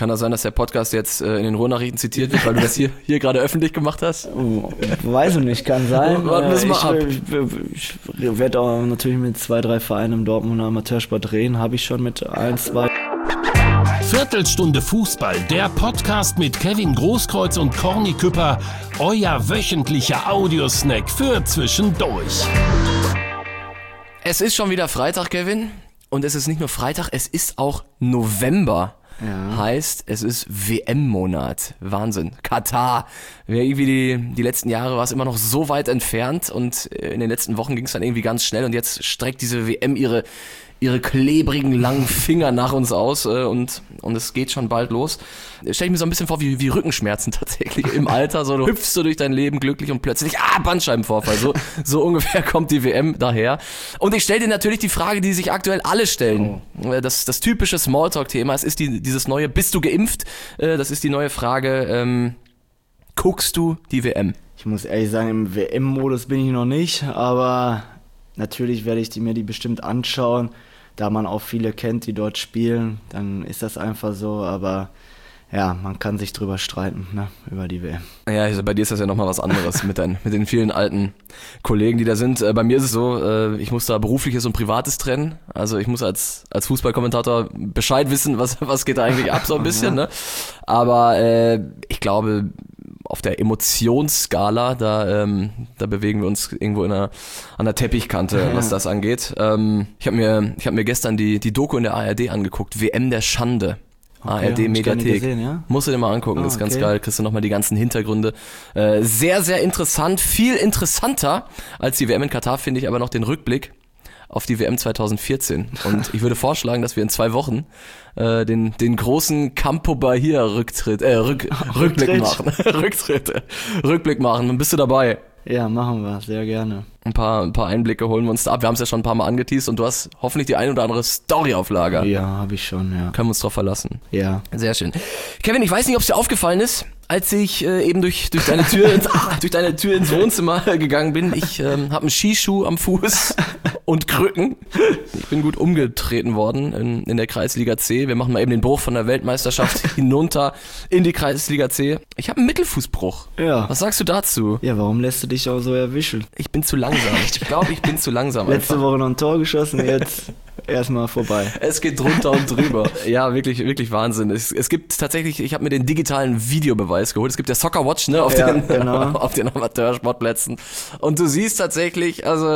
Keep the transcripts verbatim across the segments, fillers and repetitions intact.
Kann das sein, dass der Podcast jetzt äh, in den Ruhrnachrichten zitiert wird, weil du das hier, hier gerade öffentlich gemacht hast? Oh, weiß ich nicht, kann sein. Warten wir es mal ab. Ich, ich, ich werde auch natürlich mit zwei, drei Vereinen im Dortmunder Amateursport reden, habe ich schon mit ein, zwei. Viertelstunde Fußball, der Podcast mit Kevin Großkreuz und Corny Küpper, euer wöchentlicher Audiosnack für zwischendurch. Es ist schon wieder Freitag, Kevin, und es ist nicht nur Freitag, es ist auch November. Ja. Heißt, es ist W M-Monat. Wahnsinn. Katar. Irgendwie die, die letzten Jahre war es immer noch so weit entfernt und in den letzten Wochen ging es dann irgendwie ganz schnell und jetzt streckt diese W M ihre ihre klebrigen, langen Finger nach uns aus äh, und und es geht schon bald los. Stell ich mir so ein bisschen vor wie, wie Rückenschmerzen tatsächlich im Alter. So, du hüpfst so durch dein Leben glücklich und plötzlich, ah, Bandscheibenvorfall. So, so ungefähr kommt die W M daher. Und ich stelle dir natürlich die Frage, die sich aktuell alle stellen. Oh. Das, das typische Smalltalk-Thema, es ist die, dieses neue, bist du geimpft? Äh, das ist die neue Frage, ähm, guckst du die W M? Ich muss ehrlich sagen, im W M-Modus bin ich noch nicht, aber natürlich werde ich die, mir die bestimmt anschauen. Da man auch viele kennt, die dort spielen, dann ist das einfach so, aber ja, man kann sich drüber streiten, ne, über die W M. Ja, also bei dir ist das ja nochmal was anderes mit, dein, mit den vielen alten Kollegen, die da sind. Bei mir ist es so, ich muss da Berufliches und Privates trennen. Also ich muss als als Fußballkommentator Bescheid wissen, was was geht da eigentlich ab so ein bisschen, ja. Ne? Aber äh, ich glaube, auf der Emotionsskala, da ähm, da bewegen wir uns irgendwo in einer, an der Teppichkante, ja, was das angeht. Ähm, ich habe mir ich habe mir gestern die die Doku in der A R D angeguckt, W M der Schande. Okay, A R D-Mediathek. Ja? Musst du dir mal angucken, ah, das ist ganz okay. Geil. Kriegst du nochmal die ganzen Hintergründe. Äh, sehr, sehr interessant. Viel interessanter als die W M in Katar finde ich aber noch den Rückblick auf die W M zwanzig vierzehn. Und ich würde vorschlagen, dass wir in zwei Wochen äh, den den großen Campo Bahia Rücktritt, äh, Rück, Rückblick machen. Rücktritt. Rückblick machen. Dann bist du dabei. Ja, machen wir, sehr gerne. Ein paar, ein paar Einblicke holen wir uns da ab. Wir haben es ja schon ein paar Mal angeteast und du hast hoffentlich die ein oder andere Story auf Lager. Ja, habe ich schon, ja. Können wir uns drauf verlassen. Ja. Sehr schön. Kevin, ich weiß nicht, ob es dir aufgefallen ist, als ich äh, eben durch durch deine Tür ins, ah, durch deine Tür ins Wohnzimmer gegangen bin. Ich ähm, habe einen Skischuh am Fuß und Krücken. Ich bin gut umgetreten worden in, in der Kreisliga C. Wir machen mal eben den Bruch von der Weltmeisterschaft hinunter in die Kreisliga C. Ich habe einen Mittelfußbruch. Ja. Was sagst du dazu? Ja, warum lässt du dich auch so erwischen? Ich bin zu langsam. Ich glaube, ich bin zu langsam. Letzte einfach. Woche noch ein Tor geschossen, jetzt erstmal vorbei. Es geht drunter und drüber. Ja, wirklich, wirklich Wahnsinn. Es, es gibt tatsächlich, ich habe mir den digitalen Videobeweis geholt. Es gibt ja Soccer Watch, ne, auf, ja, den, genau. auf den Amateursportplätzen. Und du siehst tatsächlich, also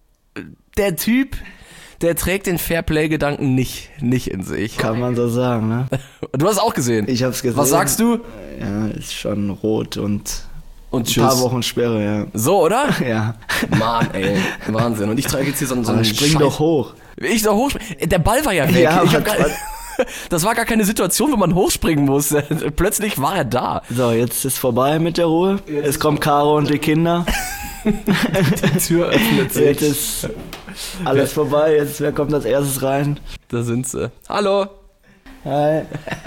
der Typ, der trägt den Fairplay-Gedanken nicht, nicht in sich. Kann man so sagen, ne? Du hast es auch gesehen. Ich hab's gesehen. Was sagst du? Ja, ist schon rot und Und ein paar Wochen Sperre, ja. So, oder? Ja. Mann, ey, Wahnsinn. Und ich trage jetzt hier so, so einen Spring Scheiß. doch hoch. Ich soll hochspringen. Der Ball war ja weg. Ja, ich hab gar, das war gar keine Situation, wo man hochspringen muss. Plötzlich war er da. So, jetzt ist vorbei mit der Ruhe. Jetzt es kommt Caro und die Kinder. Die Tür öffnet sich. Jetzt ist alles vorbei. Jetzt, wer kommt als erstes rein? Da sind sie. Hallo. Hi.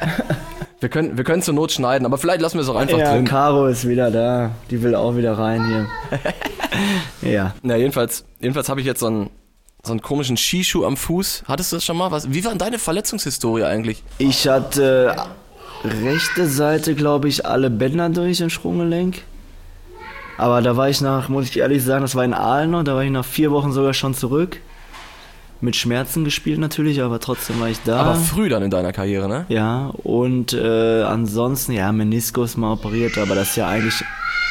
Wir können, wir können zur Not schneiden, aber vielleicht lassen wir es auch einfach ja, drin. Caro ist wieder da. Die will auch wieder rein hier. Ja. Na, jedenfalls, jedenfalls habe ich jetzt so einen, so einen komischen Skischuh am Fuß. Hattest du das schon mal? Was, wie war denn deine Verletzungshistorie eigentlich? Ich hatte rechte Seite, glaube ich, alle Bänder durch im Sprunggelenk. Aber da war ich nach, muss ich ehrlich sagen, das war in Aalen noch, da war ich nach vier Wochen sogar schon zurück. Mit Schmerzen gespielt natürlich, aber trotzdem war ich da. Aber früh dann in deiner Karriere, ne? Ja, und äh, ansonsten, ja, Meniskus mal operiert, aber das ist ja eigentlich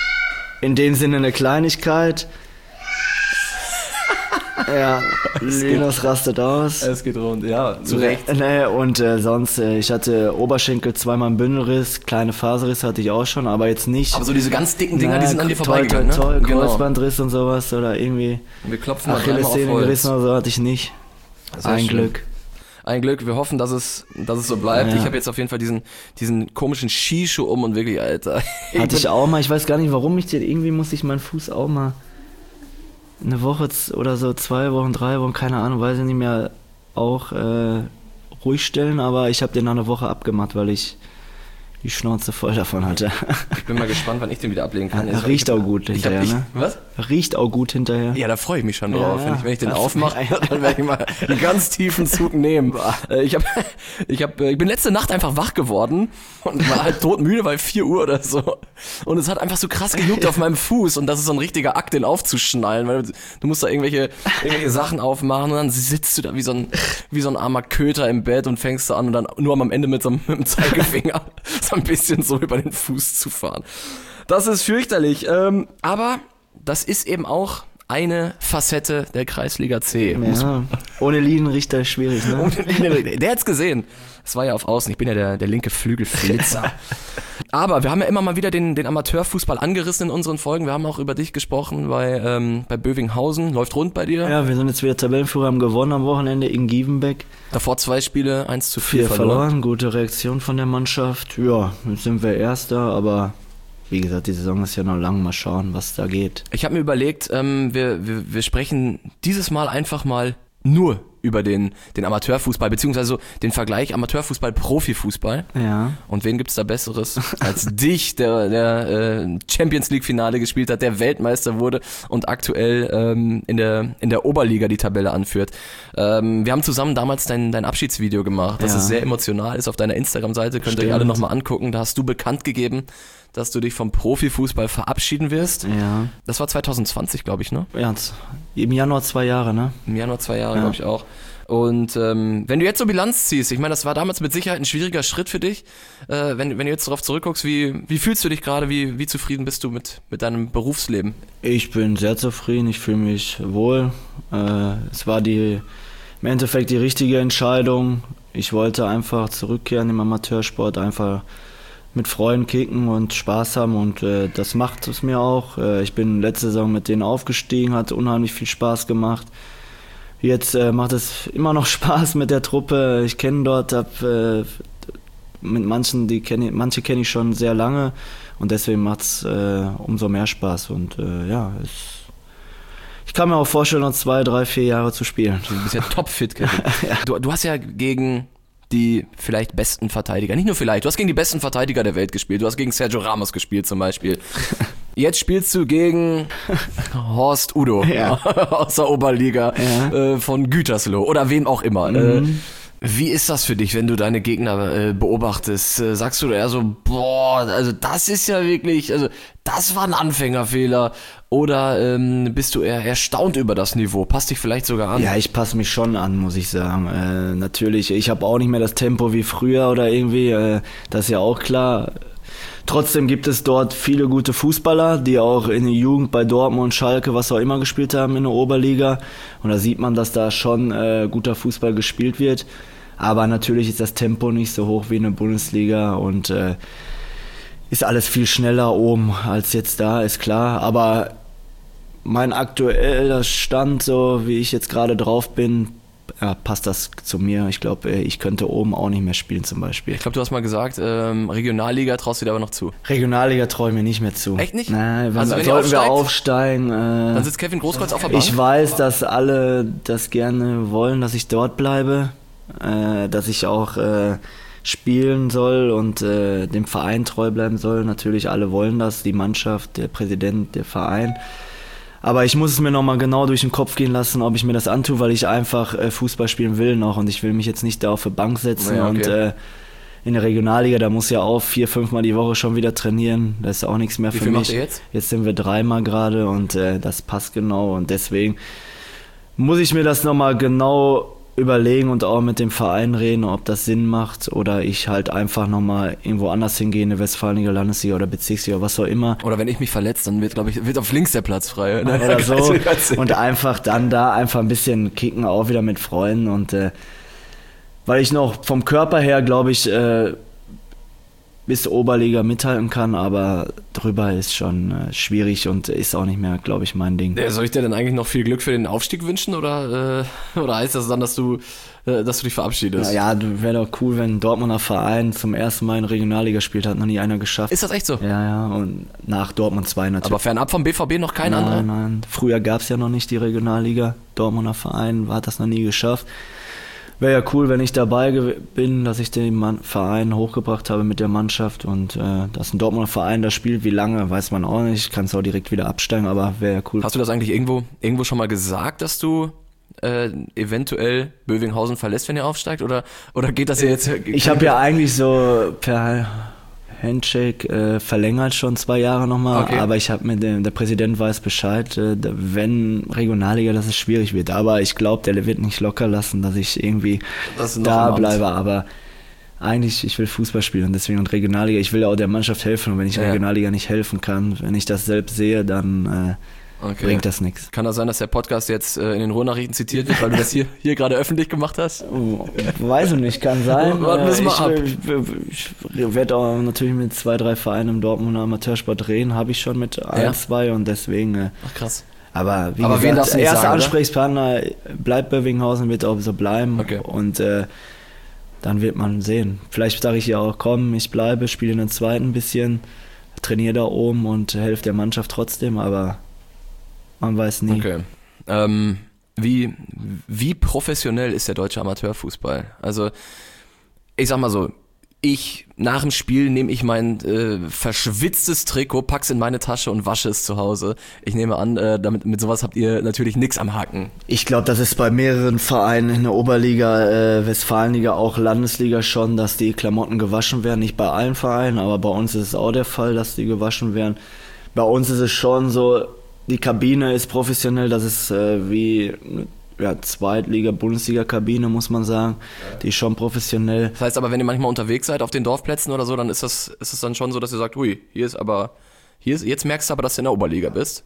in dem Sinne eine Kleinigkeit. Ja, Linus rastet aus. Es geht rund, ja, zu Recht. Nee, und äh, sonst, äh, ich hatte Oberschenkel, zweimal einen Bündelriss, kleine Faserriss hatte ich auch schon, aber jetzt nicht. Aber so diese ganz dicken Dinger, na, die sind an dir vorbeigegangen, toll, toll, ne? toll, Genau. Kreuzbandriss und sowas oder irgendwie wir klopfen mal dreimal auf Achillessehne Holz. gerissen oder so hatte ich nicht. Sehr Ein schön. Glück. Ein Glück, wir hoffen, dass es, dass es so bleibt. Ja. Ich habe jetzt auf jeden Fall diesen, diesen komischen Skischuh um und wirklich, Alter. Ich Hatte ich auch mal, ich weiß gar nicht, warum ich den, irgendwie musste ich meinen Fuß auch mal eine Woche oder so, zwei Wochen, drei Wochen, keine Ahnung, weiß ich nicht mehr, auch äh, ruhig stellen, aber ich habe den nach einer Woche abgemacht, weil ich die Schnauze voll davon hatte. Ich bin mal gespannt, wann ich den wieder ablegen kann. Ja, riecht auch gut ich hab, hinterher, ich, ne? Was? Riecht auch gut hinterher. Ja, da freue ich mich schon drauf. Ja, wenn, ich, wenn ich den das- aufmache, dann werde ich mal einen ganz tiefen Zug nehmen. Äh, Ich, hab, ich, hab, ich bin letzte Nacht einfach wach geworden und war halt todmüde, weil vier Uhr oder so. Und es hat einfach so krass gejuckt auf meinem Fuß und das ist so ein richtiger Akt, den aufzuschnallen, weil du, du musst da irgendwelche, irgendwelche Sachen aufmachen und dann sitzt du da wie so ein, wie so ein armer Köter im Bett und fängst da an und dann nur am Ende mit so einem, mit dem Zeigefinger so ein bisschen so über den Fuß zu fahren. Das ist fürchterlich, ähm, aber das ist eben auch eine Facette der Kreisliga C. Ja, ohne Linienrichter ist schwierig, ne? Der hat's gesehen. Das war ja auf Außen. Ich bin ja der, der linke Flügelflitzer. Aber wir haben ja immer mal wieder den, den Amateurfußball angerissen in unseren Folgen. Wir haben auch über dich gesprochen bei, ähm, bei Bövinghausen. Läuft rund bei dir. Ja, wir sind jetzt wieder Tabellenführer, haben gewonnen am Wochenende in Gievenbeck. Davor zwei Spiele, eins zu vier Vier verloren. verloren, gute Reaktion von der Mannschaft. Ja, jetzt sind wir Erster, aber wie gesagt, die Saison ist ja noch lang. Mal schauen, was da geht. Ich habe mir überlegt, ähm, wir, wir, wir sprechen dieses Mal einfach mal nur über den, den Amateurfußball, beziehungsweise so den Vergleich Amateurfußball, Profifußball. Ja. Und wen gibt's da Besseres als dich, der, der äh, Champions League Finale gespielt hat, der Weltmeister wurde und aktuell ähm, in der in der Oberliga die Tabelle anführt. Ähm, wir haben zusammen damals dein, dein Abschiedsvideo gemacht, das Ja. ist sehr emotional, ist auf deiner Instagram-Seite, könnt ihr euch Stimmt. alle nochmal angucken. Da hast du bekannt gegeben, dass du dich vom Profifußball verabschieden wirst. Ja. Das war zwanzig zwanzig, glaube ich, ne? Ja, im Januar zwei Jahre, ne? Im Januar zwei Jahre, Ja. glaube ich auch. Und ähm, wenn du jetzt so Bilanz ziehst, ich meine, das war damals mit Sicherheit ein schwieriger Schritt für dich. Äh, wenn, wenn du jetzt darauf zurückguckst, wie, wie fühlst du dich gerade, wie, wie zufrieden bist du mit, mit deinem Berufsleben? Ich bin sehr zufrieden, ich fühle mich wohl. Äh, es war die, im Endeffekt die richtige Entscheidung. Ich wollte einfach zurückkehren im Amateursport, einfach mit Freunden kicken und Spaß haben und äh, das macht es mir auch. Äh, ich bin letzte Saison mit denen aufgestiegen, hat unheimlich viel Spaß gemacht. Jetzt äh, macht es immer noch Spaß mit der Truppe. Ich kenne dort, hab, äh, mit manchen, die kenne manche kenne ich schon sehr lange und deswegen macht es äh, umso mehr Spaß. Und äh, ja, es, ich kann mir auch vorstellen, noch zwei, drei, vier Jahre zu spielen. Du bist ja topfit, Kevin. du, du hast ja gegen die vielleicht besten Verteidiger, nicht nur vielleicht, du hast gegen die besten Verteidiger der Welt gespielt. Du hast gegen Sergio Ramos gespielt zum Beispiel. Jetzt spielst du gegen Horst Udo Ja. aus der Oberliga Ja. äh, von Gütersloh oder wem auch immer. Mhm. Äh, wie ist das für dich, wenn du deine Gegner äh, beobachtest? Äh, sagst du eher so, boah, also das ist ja wirklich, also das war ein Anfängerfehler? Oder ähm, bist du eher erstaunt über das Niveau? Passt dich vielleicht sogar an? Ja, ich passe mich schon an, muss ich sagen. Äh, natürlich, ich habe auch nicht mehr das Tempo wie früher oder irgendwie, äh, das ist ja auch klar. Trotzdem gibt es dort viele gute Fußballer, die auch in der Jugend bei Dortmund, Schalke, was auch immer gespielt haben in der Oberliga. Und da sieht man, dass da schon äh, guter Fußball gespielt wird. Aber natürlich ist das Tempo nicht so hoch wie in der Bundesliga und äh, ist alles viel schneller oben als jetzt da, ist klar. Aber mein aktueller Stand, so wie ich jetzt gerade drauf bin, ja, passt das zu mir. Ich glaube, ich könnte oben auch nicht mehr spielen zum Beispiel. Ich glaube, du hast mal gesagt, ähm, Regionalliga traust du dir aber noch zu. Regionalliga traue ich mir nicht mehr zu. Echt nicht? Nein, wenn, Also wenn ihr sollten wir aufsteigt, aufsteigen. Äh, Dann sitzt Kevin Großkreuz auf der Bank. ich weiß, dass alle das gerne wollen, dass ich dort bleibe, äh, dass ich auch äh, spielen soll und äh, dem Verein treu bleiben soll. Natürlich, alle wollen das, die Mannschaft, der Präsident, der Verein. Aber ich muss es mir nochmal genau durch den Kopf gehen lassen, ob ich mir das antue, weil ich einfach äh, Fußball spielen will noch und ich will mich jetzt nicht da auf die Bank setzen. Ja, okay. Und äh, in der Regionalliga, da muss ja auch vier, fünfmal die Woche schon wieder trainieren. Das ist auch nichts mehr Wie für viel mich. macht ihr jetzt? Jetzt sind wir dreimal gerade und äh, das passt genau und deswegen muss ich mir das nochmal genau überlegen und auch mit dem Verein reden, ob das Sinn macht oder ich halt einfach nochmal irgendwo anders hingehe, in der Westfalenliga, Landesliga oder Bezirksliga, was auch immer. Oder wenn ich mich verletze, dann wird, glaube ich, wird auf links der Platz frei. Oder so. Und einfach dann da einfach ein bisschen kicken, auch wieder mit Freunden und äh, weil ich noch vom Körper her, glaube ich, äh, bis Oberliga mithalten kann, aber drüber ist schon äh, schwierig und ist auch nicht mehr, glaube ich, mein Ding. Ja, soll ich dir denn eigentlich noch viel Glück für den Aufstieg wünschen oder, äh, oder heißt das dann, dass du, äh, dass du dich verabschiedest? Ja, ja, wäre doch cool, wenn ein Dortmunder Verein zum ersten Mal in Regionalliga spielt, hat noch nie einer geschafft. Ist das echt so? Ja, ja, und nach Dortmund zwei natürlich. Aber fernab vom B V B noch kein nein, anderer? Nein, früher gab es ja noch nicht die Regionalliga. Dortmunder Verein hat das noch nie geschafft. Wäre ja cool, wenn ich dabei gew- bin, dass ich den Mann- Verein hochgebracht habe mit der Mannschaft und äh, dass ein Dortmunder Verein da spielt. Wie lange, weiß man auch nicht. Kann es auch direkt wieder absteigen, aber wäre ja cool. Hast du das eigentlich irgendwo, irgendwo schon mal gesagt, dass du äh, eventuell Bövinghausen verlässt, wenn ihr aufsteigt? Oder, oder geht das ja jetzt... Ich habe ja eigentlich so per Handshake äh, verlängert schon zwei Jahre nochmal, Okay. aber ich habe mit dem, der Präsident weiß Bescheid, äh, da- wenn Regionalliga, dass es schwierig wird. Aber ich glaube, der wird nicht locker lassen, dass ich irgendwie Das ist noch da im Amt. bleibe. Aber eigentlich, ich will Fußball spielen und deswegen und Regionalliga, ich will ja auch der Mannschaft helfen und wenn ich Ja. Regionalliga nicht helfen kann, wenn ich das selbst sehe, dann äh, Okay. bringt das nichts. Kann das sein, dass der Podcast jetzt äh, in den Ruhrnachrichten zitiert wird, weil du das hier, hier gerade öffentlich gemacht hast? Oh, weiß ich nicht, kann sein. Warten wir es mal ab. ich ich, ich werde auch natürlich mit zwei, drei Vereinen im Dortmunder Amateursport reden, habe ich schon mit ein, Ja. zwei und deswegen. äh, Ach krass. Aber wie Aber wen gesagt, darfst du nicht erster sagen, oder? Ansprechpartner bleibt Bövinghausen, wird auch so bleiben. Okay. Und äh, dann wird man sehen. Vielleicht sage ich ja auch, komm, ich bleibe, spiele in den zweiten ein bisschen, trainiere da oben und helfe der Mannschaft trotzdem, aber man weiß nie. Okay. Ähm, wie, wie professionell ist der deutsche Amateurfußball? Also, ich sag mal so, ich, nach dem Spiel nehme ich mein äh, verschwitztes Trikot, pack's in meine Tasche und wasche es zu Hause. Ich nehme an, äh, damit, mit sowas habt ihr natürlich nichts am Haken. Ich glaube, das ist bei mehreren Vereinen in der Oberliga, äh, Westfalenliga, auch Landesliga schon, dass die Klamotten gewaschen werden. Nicht bei allen Vereinen, aber bei uns ist es auch der Fall, dass die gewaschen werden. Bei uns ist es schon so, die Kabine ist professionell, das ist äh, wie ja, Zweitliga, Bundesliga-Kabine, muss man sagen. Die ist schon professionell. Das heißt aber, wenn ihr manchmal unterwegs seid auf den Dorfplätzen oder so, dann ist das, ist es dann schon so, dass ihr sagt, hui, hier ist aber, hier ist, jetzt merkst du aber, dass du in der Oberliga bist.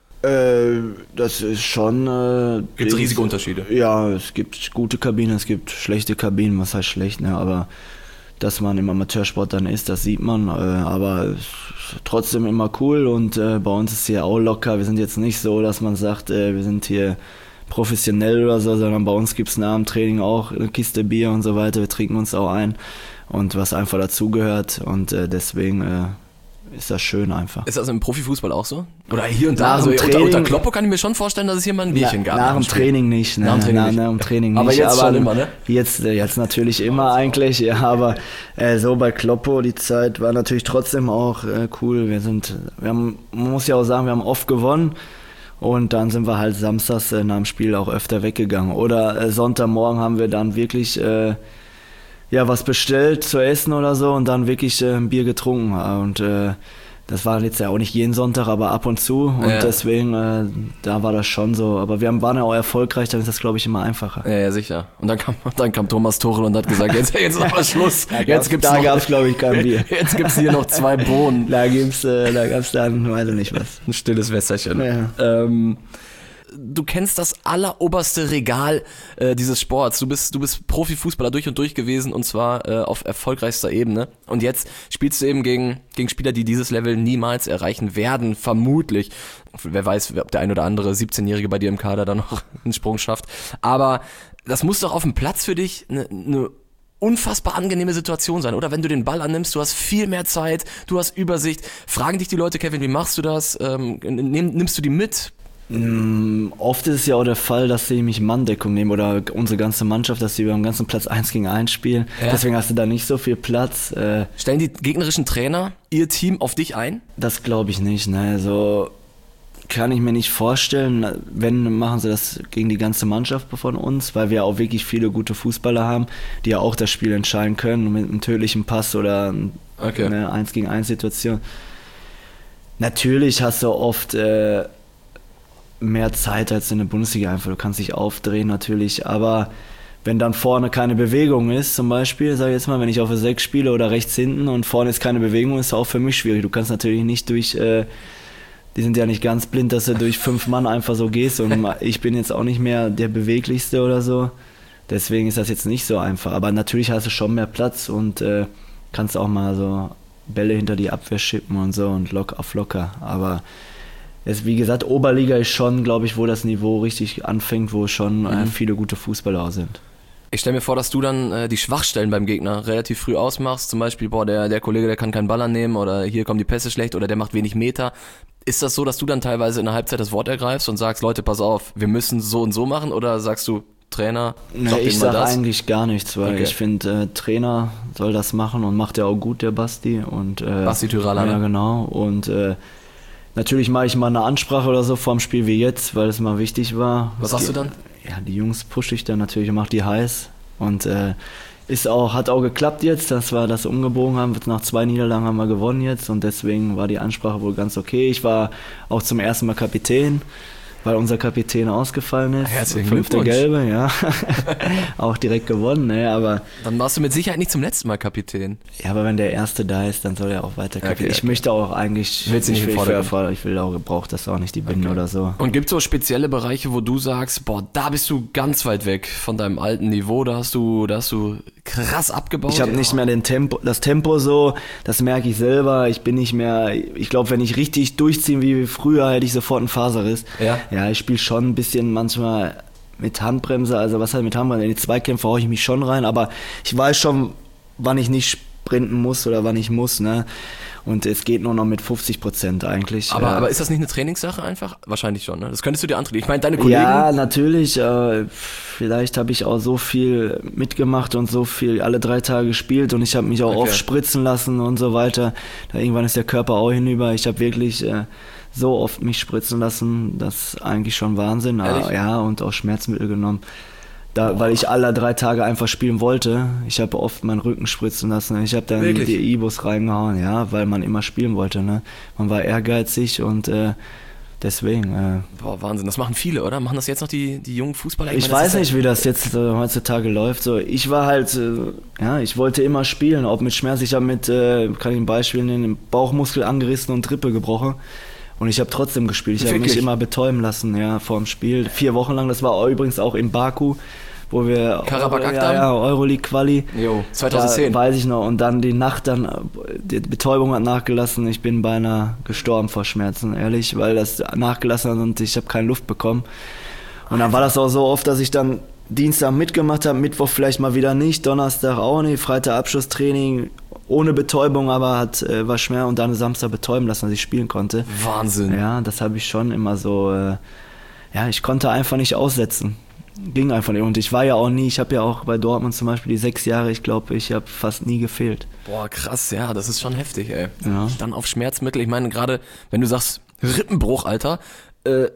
Äh, das ist schon... Äh, Gibt's riesige Unterschiede? Ja, es gibt gute Kabinen, es gibt schlechte Kabinen, was heißt schlecht, ne? Aber dass man im Amateursport dann ist, das sieht man, äh, aber es ist trotzdem immer cool und äh, bei uns ist es hier auch locker. Wir sind jetzt nicht so, dass man sagt, äh, wir sind hier professionell oder so, sondern bei uns gibt es nach dem Training auch eine Kiste Bier und so weiter. Wir trinken uns auch ein und was einfach dazugehört und äh, deswegen äh, ist das schön einfach. Ist das im Profifußball auch so? Oder hier und da? Nach Also dem unter, Training- unter Kloppo kann ich mir schon vorstellen, dass es hier mal ein Bierchen Na, gab. nach nach dem Spiel. Training nicht, ne? Nach dem Training Na, nicht. nach dem Training nicht. Aber jetzt schon immer, ne? Jetzt, äh, jetzt natürlich immer eigentlich, ja, aber äh, so bei Kloppo, die Zeit war natürlich trotzdem auch äh, cool. Wir sind, wir haben, man muss ja auch sagen, wir haben oft gewonnen und dann sind wir halt samstags äh, nach dem Spiel auch öfter weggegangen. Oder äh, Sonntagmorgen haben wir dann wirklich äh, ja was bestellt zu essen oder so und dann wirklich äh, ein Bier getrunken und äh, das war jetzt ja auch nicht jeden Sonntag, aber ab und zu und Ja. deswegen, äh, da war das schon so. Aber wir haben, waren ja auch erfolgreich, dann ist das, glaube ich, immer einfacher. Ja, ja, sicher. Und dann kam, dann kam Thomas Tuchel und hat gesagt, jetzt, jetzt ist aber Schluss. Jetzt gibt's da noch, gab es, glaube ich, kein Bier. Jetzt gibt's hier noch zwei Bohnen. Da gibt's, äh, da gab's dann, weiß ich nicht was. Ein stilles Wässerchen. Ja. Ähm, du kennst das alleroberste Regal äh, dieses Sports. Du bist, du bist Profifußballer durch und durch gewesen und zwar äh, auf erfolgreichster Ebene. Und jetzt spielst du eben gegen, gegen Spieler, die dieses Level niemals erreichen werden, vermutlich. Wer weiß, ob der ein oder andere siebzehnjährige bei dir im Kader da noch einen Sprung schafft. Aber das muss doch auf dem Platz für dich eine ne unfassbar angenehme Situation sein, oder? Wenn du den Ball annimmst, du hast viel mehr Zeit, du hast Übersicht. Fragen dich die Leute, Kevin, wie machst du das? Ähm, nimm, nimmst du die mit? Mm, Oft ist es ja auch der Fall, dass sie mich Manndeckung nehmen oder unsere ganze Mannschaft, dass sie über den ganzen Platz eins gegen eins spielen. Ja. Deswegen hast du da nicht so viel Platz. Äh, Stellen die gegnerischen Trainer ihr Team auf dich ein? Das glaube ich nicht, ne? Also kann ich mir nicht vorstellen. Wenn, machen sie das gegen die ganze Mannschaft von uns, weil wir auch wirklich viele gute Fußballer haben, die ja auch das Spiel entscheiden können mit einem tödlichen Pass oder Okay. eine eins gegen eins Situation. Natürlich hast du oft äh, mehr Zeit als in der Bundesliga einfach. Du kannst dich aufdrehen natürlich, aber wenn dann vorne keine Bewegung ist, zum Beispiel, sag ich jetzt mal, wenn ich auf der sechs spiele oder rechts hinten und vorne ist keine Bewegung, ist auch für mich schwierig. Du kannst natürlich nicht durch, äh, die sind ja nicht ganz blind, dass du durch fünf Mann einfach so gehst und ich bin jetzt auch nicht mehr der Beweglichste oder so. Deswegen ist das jetzt nicht so einfach. Aber natürlich hast du schon mehr Platz und äh, kannst auch mal so Bälle hinter die Abwehr schippen und so und lock auf locker. Aber es, wie gesagt, Oberliga ist schon, glaube ich, wo das Niveau richtig anfängt, wo schon Mhm. äh, viele gute Fußballer auch sind. Ich stelle mir vor, dass du dann äh, die Schwachstellen beim Gegner relativ früh ausmachst. Zum Beispiel, boah, der, der Kollege, der kann keinen Ball annehmen oder hier kommen die Pässe schlecht oder der macht wenig Meter. Ist das so, dass du dann teilweise in der Halbzeit das Wort ergreifst und sagst, Leute, pass auf, wir müssen so und so machen? Oder sagst du, Trainer? Nee, Sag ich denen mal sage das. eigentlich gar nichts, weil Okay. ich finde, äh, Trainer soll das machen und macht ja auch gut, der Basti. Und, äh, Basti Tyraller, Ja, ne? genau. Und äh, natürlich mache ich mal eine Ansprache oder so vorm Spiel wie jetzt, weil es mal wichtig war. Was sagst du dann? Ja, die Jungs pushe ich dann natürlich und mache die heiß. Und äh, ist auch, hat auch geklappt jetzt, dass wir das umgebogen haben. Nach zwei Niederlagen haben wir gewonnen jetzt und deswegen war die Ansprache wohl ganz okay. Ich war auch zum ersten Mal Kapitän, weil unser Kapitän ausgefallen ist. Herzlichen Fünfte Glückwunsch. Gelbe, ja. Auch direkt gewonnen, ne? Aber, Dann warst du mit Sicherheit nicht zum letzten Mal Kapitän. ja, aber wenn der Erste da ist, dann soll er auch weiter Kapitän. Okay, Ich okay. möchte auch eigentlich, Willst du nicht ich, im will, ich, Vordergrund? will, ich will auch, brauche das auch nicht, die Binde oder so. Und gibt es so spezielle Bereiche, wo du sagst, boah, da bist du ganz weit weg von deinem alten Niveau, da hast du, da hast du krass abgebaut? Ich habe Ja. nicht mehr den Tempo, das Tempo so, das merke ich selber. Ich bin nicht mehr, ich glaube, wenn ich richtig durchziehe wie früher, hätte ich sofort einen Faserriss. Ja? Ja, ich spiele schon ein bisschen manchmal mit Handbremse, also was halt mit Handbremse, in die Zweikämpfe haue ich mich schon rein, aber ich weiß schon, wann ich nicht sprinten muss oder wann ich muss, ne? Und es geht nur noch mit fünfzig Prozent eigentlich. Aber, ja. aber ist das nicht eine Trainingssache einfach? Wahrscheinlich schon, ne? Das könntest du dir antreten. Ich meine, deine Kollegen... Ja, natürlich. Äh, vielleicht habe ich auch so viel mitgemacht und so viel alle drei Tage gespielt und ich habe mich auch Okay. oft spritzen lassen und so weiter. Da irgendwann ist der Körper auch hinüber. Ich habe wirklich äh, so oft mich spritzen lassen, das ist eigentlich schon Wahnsinn. Ehrlich? Aber, ja, und auch Schmerzmittel genommen. Da, weil ich alle drei Tage einfach spielen wollte. Ich habe oft meinen Rücken spritzen lassen. Ich habe dann Wirklich? die Ibus reingehauen, ja, weil man immer spielen wollte. Ne? Man war ehrgeizig und äh, deswegen... Äh, Boah, Wahnsinn. Das machen viele, oder? Machen das jetzt noch die, die jungen Fußballer? Ich meine, das weiß ist nicht, wie das jetzt äh, heutzutage läuft. So, ich war halt, äh, ja, ich wollte immer spielen, ob mit Schmerz. Ich habe mit, äh, kann ich ein Beispiel nennen, den Bauchmuskel angerissen und Rippe gebrochen. Und ich habe trotzdem gespielt. Ich habe mich Wirklich? immer betäuben lassen, ja, vor dem Spiel. Vier Wochen lang, das war übrigens auch in Baku, wo wir Karabakh ja, Akdam? ja, Euroleague-Quali. Jo, zweitausendzehn. Da weiß ich noch. Und dann die Nacht dann, äh, die Betäubung hat nachgelassen. Ich bin beinahe gestorben vor Schmerzen, ehrlich, weil das nachgelassen hat und ich habe keine Luft bekommen. Und dann war das auch so oft, dass ich dann Dienstag mitgemacht habe, Mittwoch vielleicht mal wieder nicht, Donnerstag auch nicht, Freitag Abschlusstraining ohne Betäubung, aber hat, äh, war schwer und dann Samstag betäuben lassen, dass ich spielen konnte. Wahnsinn. Ja, das habe ich schon immer so, äh, ja, ich konnte einfach nicht aussetzen. Ging einfach nicht. Und ich war ja auch nie, ich habe ja auch bei Dortmund zum Beispiel die sechs Jahre, ich glaube, ich habe fast nie gefehlt. Boah, krass, ja, das ist schon heftig, ey. Ja. Dann auf Schmerzmittel. Ich meine, gerade wenn du sagst, Rippenbruch, Alter, äh,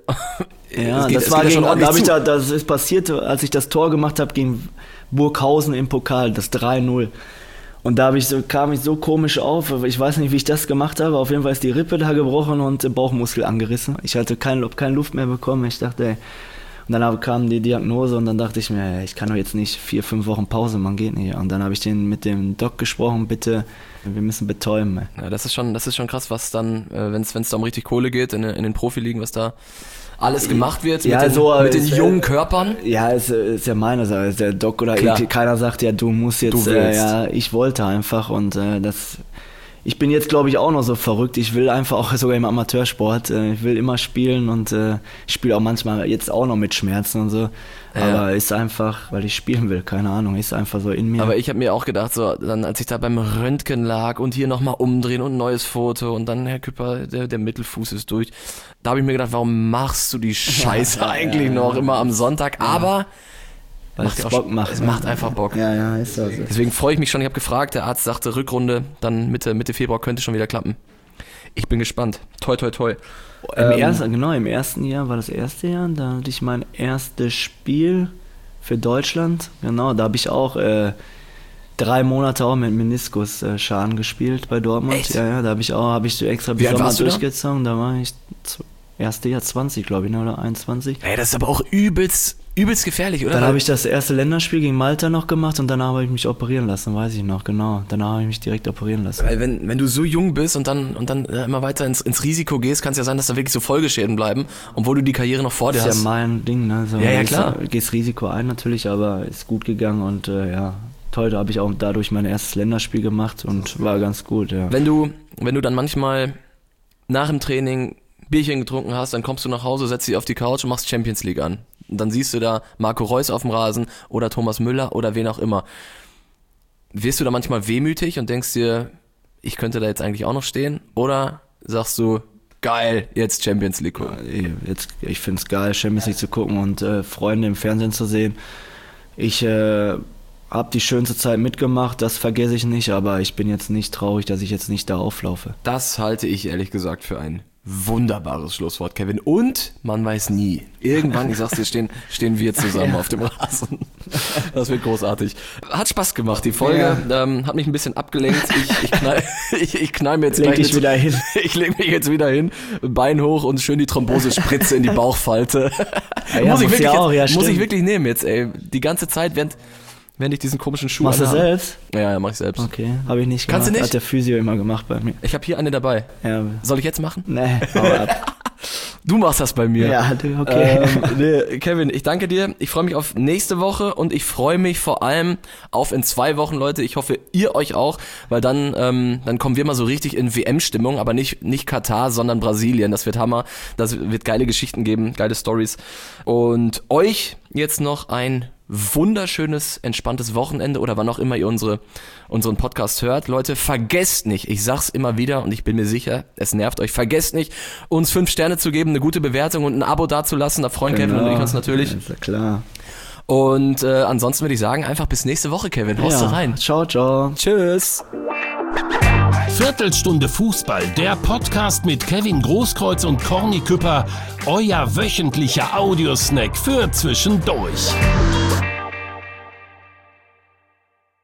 Ja, es geht- das es war geht ja gegen, schon da ordentlich hab ich zu. da, das ist passiert, als ich das Tor gemacht habe gegen Burghausen im Pokal, das drei null. Und da hab ich so, kam ich so komisch auf, ich weiß nicht, wie ich das gemacht habe, auf jeden Fall ist die Rippe da gebrochen und der Bauchmuskel angerissen. Ich hatte kein, keine Luft mehr bekommen, ich dachte, ey. Und dann kam die Diagnose und dann dachte ich mir, ey, ich kann doch jetzt nicht vier, fünf Wochen Pause, man geht nicht. Und dann habe ich den mit dem Doc gesprochen, bitte, wir müssen betäuben. Ey. Ja, das ist schon, das ist schon krass, was dann, äh, wenn es da um richtig Kohle geht, in, in den Profiligen, was da alles gemacht wird Ja, mit den, so, mit den ist, äh, jungen Körpern. Ja, ist, ist ja meine Sache. Der Doc oder Klar. ich, keiner sagt ja, du musst jetzt, Du äh, willst. ja, ich wollte einfach und äh, das, ich bin jetzt glaube ich auch noch so verrückt, ich will einfach auch sogar im Amateursport, äh, ich will immer spielen und äh, ich spiele auch manchmal jetzt auch noch mit Schmerzen und so, Ja. aber ist einfach, weil ich spielen will, keine Ahnung, ist einfach so in mir. Aber ich habe mir auch gedacht, so dann als ich da beim Röntgen lag und hier nochmal umdrehen und ein neues Foto und dann, Herr Küpper, der, der Mittelfuß ist durch. Da habe ich mir gedacht, warum machst du die Scheiße Ja, eigentlich ja, noch ja. immer am Sonntag? Aber weil macht es ja auch Bock schon- macht. es ne? macht einfach Bock. Ja, ja, ist so. Deswegen freue ich mich schon. Ich habe gefragt, der Arzt sagte, Rückrunde, dann Mitte, Mitte Februar könnte schon wieder klappen. Ich bin gespannt. Toi, toi, toi. Im Ähm, ersten, genau, im ersten Jahr war das erste Jahr, da hatte ich mein erstes Spiel für Deutschland. Genau, da habe ich auch äh, drei Monate auch mit Meniskusschaden gespielt bei Dortmund. Echt? Ja, ja, da habe ich auch, habe ich so extra Wie bis alt Sommer warst du da? durchgezogen. Da war ich z- erste Jahr zwanzig, glaube ich, ne, oder einundzwanzig. Ey, das ist aber auch übelst, übelst gefährlich, oder? Dann Weil- habe ich das erste Länderspiel gegen Malta noch gemacht und danach habe ich mich operieren lassen, weiß ich noch, genau. Danach habe ich mich direkt operieren lassen. Weil wenn, wenn du so jung bist und dann, und dann äh, immer weiter ins, ins Risiko gehst, kann es ja sein, dass da wirklich so Folgeschäden bleiben, obwohl du die Karriere noch vor dir Das ist hast. ja mein Ding, ne? So, Ja, ja, gehst- klar. Gehst Risiko ein natürlich, aber ist gut gegangen und äh, ja, toll, da habe ich auch dadurch mein erstes Länderspiel gemacht und war ganz gut, ja. Wenn du, wenn du dann manchmal nach dem Training Bierchen getrunken hast, dann kommst du nach Hause, setzt dich auf die Couch und machst Champions League an. Und dann siehst du da Marco Reus auf dem Rasen oder Thomas Müller oder wen auch immer. Wirst du da manchmal wehmütig und denkst dir, ich könnte da jetzt eigentlich auch noch stehen? Oder sagst du, geil, jetzt Champions League gucken. Jetzt, ich finde es geil, Champions League zu gucken und äh, Freunde im Fernsehen zu sehen. Ich äh, habe die schönste Zeit mitgemacht, das vergesse ich nicht, aber ich bin jetzt nicht traurig, dass ich jetzt nicht da auflaufe. Das halte ich ehrlich gesagt für ein wunderbares Schlusswort, Kevin. Und man weiß nie. Irgendwann, ich sag's dir, stehen, stehen wir zusammen ja. auf dem Rasen. Das wird großartig. Hat Spaß gemacht, die Folge. Ja. Ähm, hat mich ein bisschen abgelenkt. Ich, ich, knall, ich, ich knall mir jetzt leg gleich... Dich wieder hin. Ich leg mich jetzt wieder hin, Bein hoch und schön die Thrombosespritze in die Bauchfalte. Ja, ja, muss ich, wirklich, auch, ja, jetzt, muss ich wirklich nehmen jetzt, ey. Die ganze Zeit, während... Wenn ich diesen komischen Schuh Machst du selbst? Ja, ja, mach ich selbst. Okay, habe ich nicht gemacht. Kannst du nicht? Hat der Physio immer gemacht bei mir. Ich habe hier eine dabei. Ja. Soll ich jetzt machen? Nee, hau ab. Du machst das bei mir. Ja, okay. Ähm, nee, Kevin, ich danke dir. Ich freue mich auf nächste Woche und ich freue mich vor allem auf in zwei Wochen, Leute. Ich hoffe, ihr euch auch, weil dann ähm, dann kommen wir mal so richtig in W M-Stimmung, aber nicht nicht Katar, sondern Brasilien. Das wird Hammer. Das wird geile Geschichten geben, geile Stories. Und euch jetzt noch ein wunderschönes, entspanntes Wochenende oder wann auch immer ihr unsere, unseren Podcast hört. Leute, vergesst nicht, ich sag's immer wieder und ich bin mir sicher, es nervt euch, vergesst nicht, uns fünf Sterne zu geben, eine gute Bewertung und ein Abo dazulassen. Da freuen genau. Kevin und ich uns natürlich. Ja, ist ja klar. Und äh, ansonsten würde ich sagen, einfach bis nächste Woche, Kevin. Haust ja. du rein. Ciao, ciao. Tschüss. Viertelstunde Fußball, der Podcast mit Kevin Großkreuz und Corny Küpper, euer wöchentlicher Audiosnack für zwischendurch.